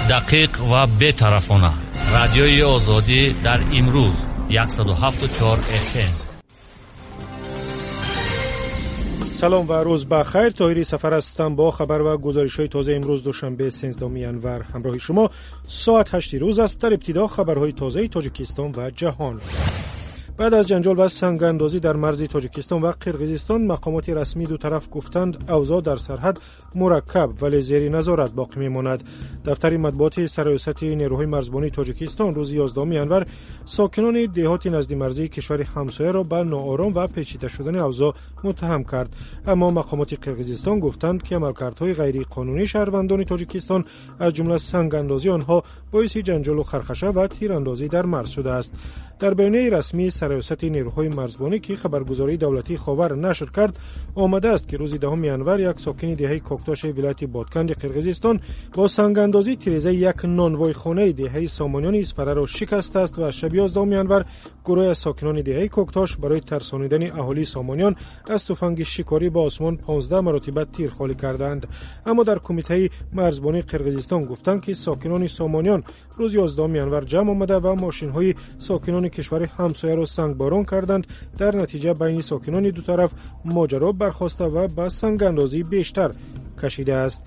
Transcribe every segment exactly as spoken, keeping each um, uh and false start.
دقیق و بی‌طرفانه. رادیوی آزادی در امروز صد و هفت و چهار اف ام. سلام و روز بخیر. طاهری سفر هستم با خبر و گزارش‌های تازه امروز دوشنبه سیزدهم ینور همراه شما. ساعت هشت روز است. در ابتدا خبرهای تازه تاجیکستان و جهان. بعد از جنجال و سنگ‌اندازی در مرز تاجیکستان و قرقیزستان، مقامات رسمی دو طرف گفتند اوضاع در سرحد مرکب ولی زیر نظارت باقی می‌ماند. دفتر مطبوعات سرایسته نیروهای مرزبانی تاجیکستان روز یازدهم ینور ساکنان دهات نزد مرزی کشور همسایه را به ناآرام و پیچیده شدن اوضاع متهم کرد. اما مقامات قرقیزستان گفتند که عملکردهای غیر قانونی شهروندان تاجیکستان از جمله سنگ‌اندازی آنها باعث جنجال و خرخشه و تیراندازی در مرز شده است. در بیانیه رسمی سرایست نیروهای مرزبانی که خبرگزاری دولتی خاور نشر کرد، آمده است که روز دهم ینور یک ساکن دهه کوکتاش ولایت بادکند قرقیزستان با سنگ‌اندازی تیرزه یک نانوای خانه دهه سامانیان اسپره را شکست است و شب یازدهم ینور گروه از ساکنان دهه کوکتاش برای ترسانیدن اهالی سامانیان از تفنگ شکاری با آسمان پانزده مرتبه تیر خالی کردند. اما در کمیته مرزبانی قرقیزستان گفتند که ساکنان سامانیان روز یازدهم ینور جمع آمده و ماشین‌های ساکنان کشور همسایه را سنگباران کردند. در نتیجه بین ساکنان دو طرف ماجرا برخاسته و به سنگ‌اندازی بیشتر کشیده است.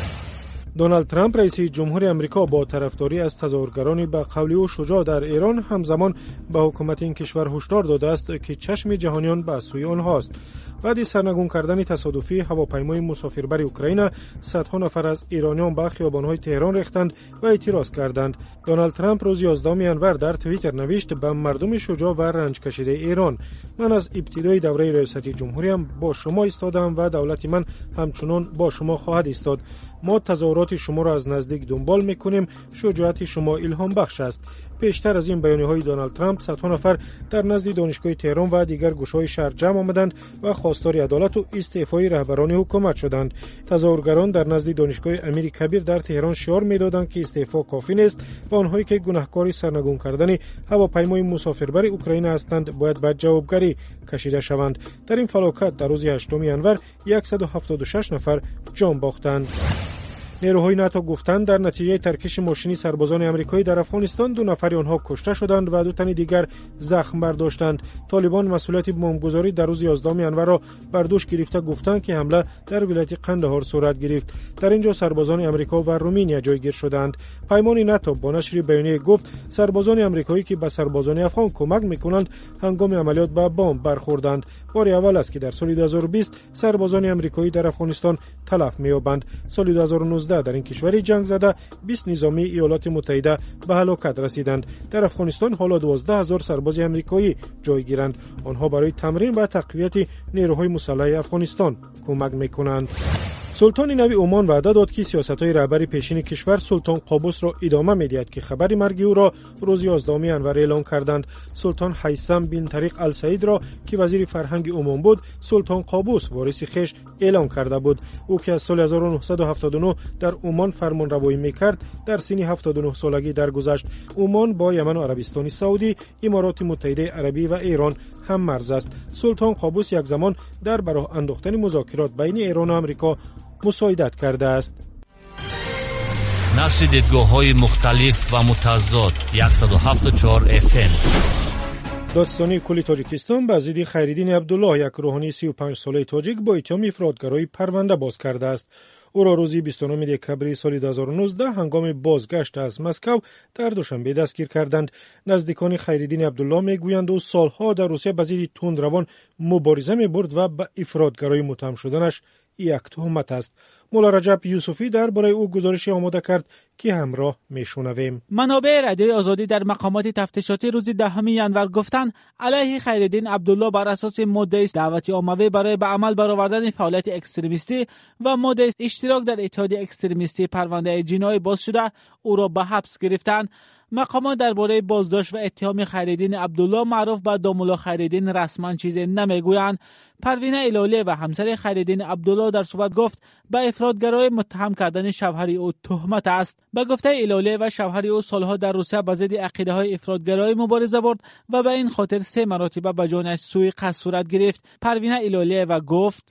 دونالد ترامپ رئیس جمهور امریکا با طرفداری از تظاهرگران به قول او شجاع در ایران همزمان به حکومت این کشور هشدار داده است که چشم جهانیان به سوی آنهاست. بعد سرنگون کردن تصادفی هواپیمای مسافربر اوکراین، صدها نفر از ایرانیان به خیابان‌های تهران ریختند و اعتراض کردند. دونالد ترامپ روز یازدهم ینور در توییتر نوشت: به مردم شجاع و رنج کشیده ایران، من از ابتدای دوره ریاست جمهوریم با شما ایستادم و دولت من همچنان با شما خواهد ایستاد. ما تظاهرات شما را از نزدیک دنبال می‌کنیم. شجاعت شما الهام بخش است. پیشتر از این بیانیه‌های دونالد ترامپ، صدها نفر در نزد دانشگاه تهران و دیگر گوشه‌های شهر جمع آمدند و خواستار عدالت و استعفای رهبران حکومت شدند. تظاهرگران در نزد دانشگاه امیر کبیر در تهران شعار می‌دادند که استعفا کافی نیست و آنهایی که گناهکار سرنگون کردن هواپیمای مسافربر اوکراین هستند باید به جوابگری کشیده شوند. در این فلاکت در روز هشتم ینور صد و هفتاد و شش نفر جان باختند. نیروهای ناتو گفتند در نتیجه ترکش ماشینی سربازان آمریکایی در افغانستان دو نفر آنها کشته شدند و دو تن دیگر زخم برداشتند. طالبان مسئولیت بمبگذاری در روز یازدهم ینور را بر دوش گرفته گفتند که حمله در ولایت قندهار صورت گرفت. در اینجا سربازان آمریکا و رومانیا جایگیر شدند. پیمان ناتو با نشر بیانیه گفت سربازان آمریکایی که به سربازان افغان کمک می‌کنند هنگام عملیات به بمب برخوردند. بار اول است که در سال دو هزار و بیست سربازان آمریکایی در افغانستان تلف می‌یابند. سال دو هزار و نوزده در این کشور جنگ زده بیست نظامی ایالات متحده به هلاکت رسیدند. در افغانستان حالا دوازده هزار سرباز آمریکایی جایگیرند. آنها برای تمرین و تقویت نیروهای مسلح افغانستان کمک می‌کنند. سلطان نوی عمان وعده داد که سیاست‌های رهبر پیشین کشور سلطان قابوس را ادامه می‌دهد که خبر مرگ او را روز یازدهم ینور اعلام کردند. سلطان هیثم بن طریق السعید را که وزیر فرهنگ عمان بود، سلطان قابوس وارث خویش اعلام کرده بود. او که از سال هزار و نهصد و هفتاد و نه در عمان فرمانروایی می‌کرد، در سن هفتاد و نه سالگی درگذشت. عمان با یمن و عربستان سعودی، امارات متحده عربی و ایران هم مرز است. سلطان قابوس یک زمان در براه انداختن مذاکرات بین ایران و آمریکا مساعدت کرده است. نشر دیدگاه‌های مختلف و متضاد صد و هفت و چهار اف ام. دادستانی کل تاجیکستان به ضد خیرالدین عبدالله، یک روحانی سی و پنج ساله تاجیک، با اتهام افراطگرایی پرونده باز کرده است. او را روز بیست و نه دکبر سال دو هزار و نوزده هنگام بازگشت از مسکو در دوشنبه دستگیر کردند. نزدیکان خیرالدین عبدالله میگویند او سالها در روسیه به ضد تندروان مبارزه می‌برد و به افراطگرایی متهم شدنش یک تهمت است. مولا رجب یوسفی درباره او گزارشی آماده کرد که همراه میشنویم. منابع رادیوی آزادی در مقامات تفتیشاتی روز دهم ینور گفتند علیه خیرالدین عبدالله بر اساس ماده دعوت عامه برای به عمل برآوردن فعالیت اکستریمیستی و ماده اشتراک در اتحادیه اکستریمیستی پرونده جنایی باز شده او را به حبس گرفتند. مقامات درباره بازداشت و اتهام خیرالدین عبدالله معروف به دامولا خیرالدین رسما چیزی نمیگویند. پروینه ایلالی و همسر خیرالدین عبدالله در صحبت گفت به افراطگرایی متهم کردن شوهر او تهمت است. به گفته ایلالی و شوهر او سالها در روسیه به ضد عقیده‌های افراطگرایی مبارزه برد و به این خاطر سه مرتبه به جانش سوء قصد صورت گرفت. پروینه ایلالی و گفت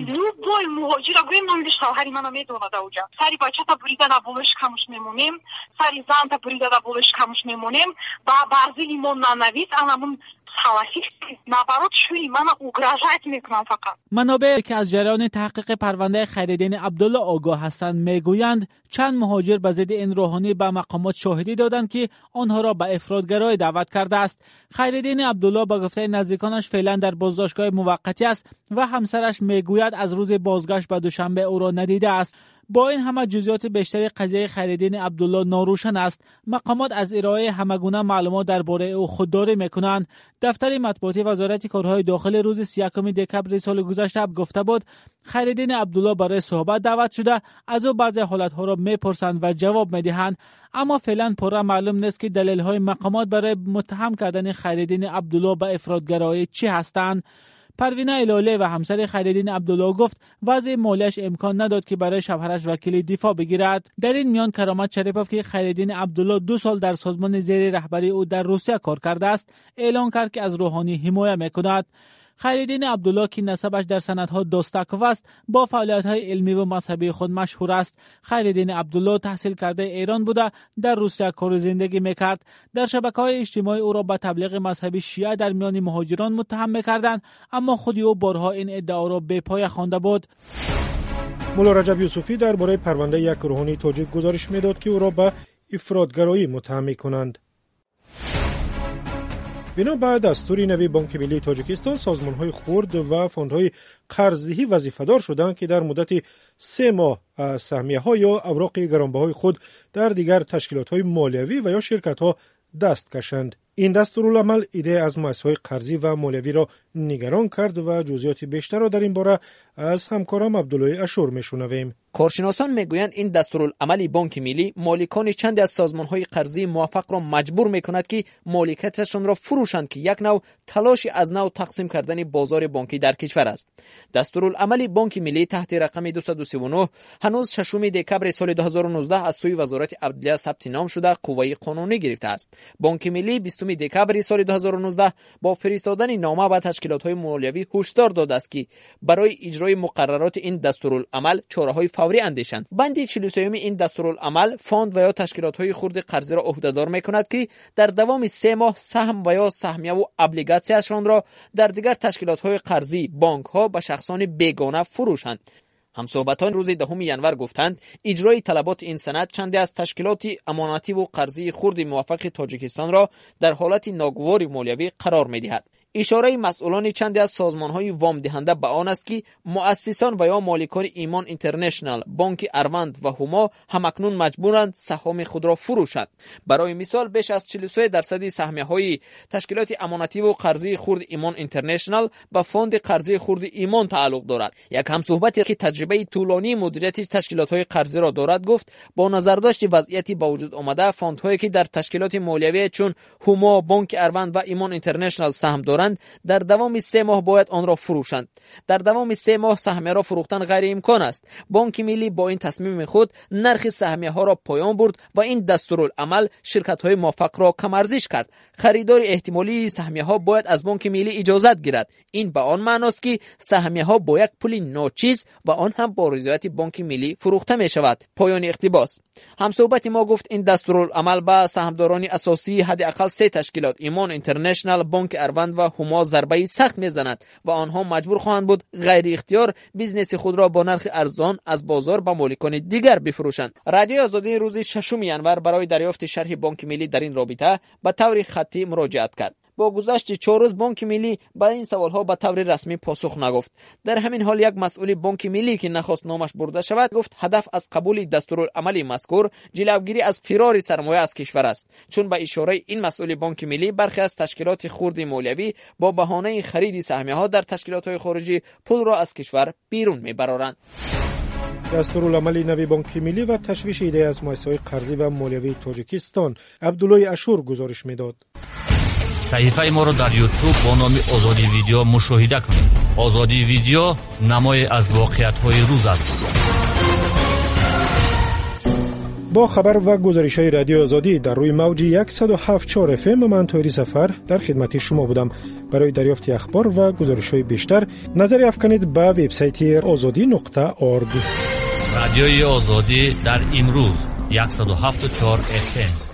любой муҳоҷир агӯем номи шавҳари мана медонад ауҷа сари бачата бурида да болош камуш мемонем сари занта бурида да болош камуш мемонем ба барзили мо нанавис анамун наоборот шури мана угрожает мекунам фақат. منابع که از جریان تحقیق پرونده خیرالدین عبدالله آگاه هستند میگویند چند مهاجر به ضد این روحانی به مقامات شاهدی دادند که آنها را به افراطگرایی دعوت کرده است. خیرالدین عبدالله با گفته نزدیکانش فعلا در بازداشتگاه موقتی است و همسرش میگوید از روز بازگشت به دوشنبه او را ندیده است. با این همه جزئیات بیشتری قضیه خیرالدین عبدالله ناروشن است. مقامات از ارائه همگونه معلومات درباره او خودداری میکنند. دفتر مطبوعاتی وزارت کارهای داخلی روز سی و یکم دکمبر سال گذشته گفته بود خیرالدین عبدالله برای صحبت دعوت شده، از او بعضی حالتها را میپرسند و جواب میدهند، اما فعلا پورا معلوم نیست که دلیل‌های مقامات برای متهم کردن خیرالدین عبدالله به افراطگرایی چی هستند. پروینه الاله و همسر خیرالدین عبدالله گفت وضع مالیش امکان نداد که برای شوهرش وکیل دفاع بگیرد. در این میان کرامت شریفوف که خیرالدین عبدالله دو سال در سازمان زیر رهبری او در روسیه کار کرده است، اعلان کرد که از روحانی حمایت میکند. خیرالدین عبدالله که نسبش در سندها دوستکوف است، با فعالیت‌های علمی و مذهبی خود مشهور است. خیرالدین عبدالله تحصیل کرده ایران بوده، در روسیه کار زندگی میکرد. در شبکه‌های اجتماعی او را به تبلیغ مذهبی شیعه در میان مهاجران متهم میکردند، اما خود او بارها این ادعا را به پای خوانده بود. مولا رجب یوسفی درباره پرونده یک روحانی تاجیک گزارش میداد که او را به افراطگرایی متهم میکنند. بنا به دستور نوی بانک ملی تاجیکستان، سازمان‌های خرد و فاندهای قرضه‌ای وظیفه‌دار شدند که در مدت سه ماه از سهمیه‌ها یا اوراق گرانبهای خود در دیگر تشکیلات‌های مالیوی و یا شرکت‌ها دست کشند. این دستورالعمل ایده از مؤسسه‌های قرضی و مالیوی را نگران کرد و جزئیات بیشتر را در این باره از همکارم عبدالله اشور میشنویم. کارشناسان میگویند این دستورالعمل بانک ملی مالکان چند از سازمان‌های قرضی موفق را مجبور میکند که مالکیتشان را فروشند که یک نوع تلاش از نو تقسیم کردن بازار بانکی در کشور است. دستورالعمل بانک ملی تحت رقم دویست و سی و نه هنوز ششم دکمبر سال دو هزار و نوزده از سوی وزارت عدلیه ثبت نام شده قوه قانونی گرفته است. بانک ملی بیستم دکمبر سال دو هزار و نوزده با فرستادن نامه به تشکیلات‌های مالیوی هشدار داده است که برای اجرای مقررات این دستورالعمل چاره‌های فوری اندیشند. بند چهل و سه این دستورالعمل فاند و یا تشکیلات‌های خرد قرضی را عهده‌دار می‌کند که در دوام سه ماه سهم و یا سهمیه و ابلیگاسی‌شان را در دیگر تشکیلات‌های قرضی، بانک‌ها به شخصان بیگانه فروشند. همصحبتان روز دهم ینور گفتند اجرای طلبات این سند چندی از تشکیلات امانتی و قرضی خرد موفق تاجیکستان را در حالت ناگوار مالیوی قرار می‌دهد. اشاره مسئولان چندی از سازمان‌های وام دهنده به آن است که مؤسسان و یا مالکان ایمان اینترنشنال، بانک اروند و هما همکنون مجبورند سهام خود را فروشند. برای مثال بیش از چهل و سه درصد سهمیه‌های تشکیلات امانتی و قرضی خرد ایمان اینترنشنال به فاند قرضی خرد ایمان تعلق دارد. یک همصحبتی که تجربه طولانی مدیریت تشکیلات‌های قرضی را دارد گفت با نظرداشت وضعیتی با وجود آمده فاندهایی که در تشکیلات مالیوی چون هما، بانک اروند و ایمان اینترنشنال سهم دارند در دوام سه ماه باید آن را فروشند. در دوام سه ماه سهمیه را فروختن غیر امکان است. بانک ملی با این تصمیم خود نرخ سهمیه ها را پایان برد و این دستورالعمل شرکت های موفق را کم ارزش کرد. خریدار احتمالی سهمیه ها باید از بانک ملی اجازت گیرد. این به آن معنی است که سهمیه ها با یک پول ناچیز و آن هم با رضایت بانک ملی فروخته می شود. پایان اقتباس. همصحبت ما گفت این دستورالعمل به سهامداران اساسی حداقل سه تشکیلات ایمان اینترنشنال، بانک اروند و هما ضربه سخت میزند و آنها مجبور خواهند بود غیر اختیار بیزنس خود را با نرخ ارزان از بازار به مالکان دیگر بفروشند. رادیو آزادی روز ششم ینور برای دریافت شرح بانک ملی در این رابطه به طور خطی مراجعت کرد. با گذشت چهار روز بانک ملی به این سوالها به طور رسمی پاسخ نگفت. در همین حال یک مسئول بانک ملی که نخواست نامش برده شود گفت هدف از قبول دستورالعمل مذکور جلوگیری از فرار سرمایه از کشور است، چون به اشاره این مسئول بانک ملی برخی از تشکیلات خرد مالیوی با بهانه خرید سهمیه ها در تشکیلات خارجی پول را از کشور بیرون میبرند. دستورالعمل نوی بانک ملی و تشویش ایده از مؤسسه‌های قرضی و مالیوی تاجیکستان. عبدالله اشور گزارش میداد. صحیفه ما رو در یوتیوب با نام آزادی ویدیو مشاهده کنید. آزادی ویدیو نمای از واقعیت های روز است. با خبر و گزارش های رادیو آزادی در روی موج صد و هفت و چهار اف ام من طاهری سفر در خدمت شما بودم. برای دریافت اخبار و گزارش های بیشتر نظر افکنید به وبسایت آزادی نقطه اورگ. رادیوی آزادی در امروز صد و هفت و چهار اف ام.